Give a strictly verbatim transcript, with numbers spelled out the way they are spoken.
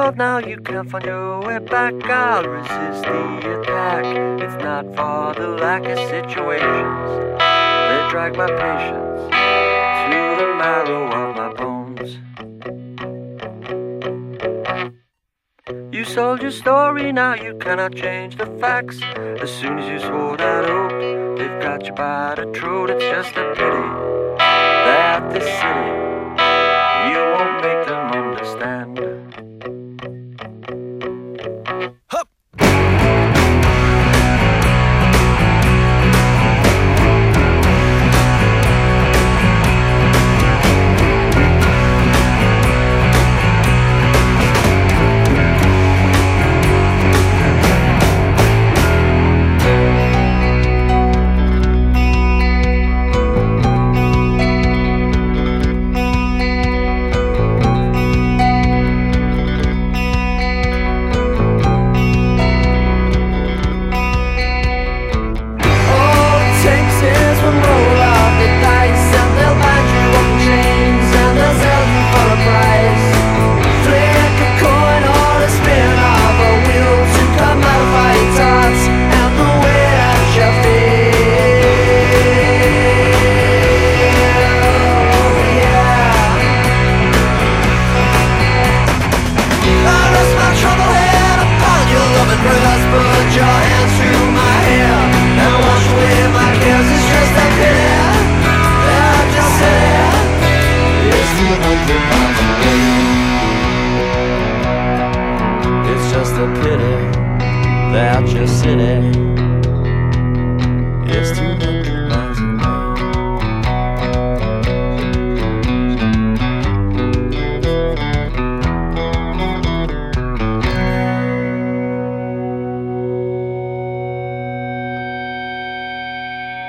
world now, you can't find your way back. I'll resist the attack. It's not for the lack of situations that drag my patience to the marrow of my bones. You sold your story, now you cannot change the facts. As soon as you swore that oath, they've got you by the throat. It's just a pity that this city, you won't make them understand. Hup! It's just a pity that your city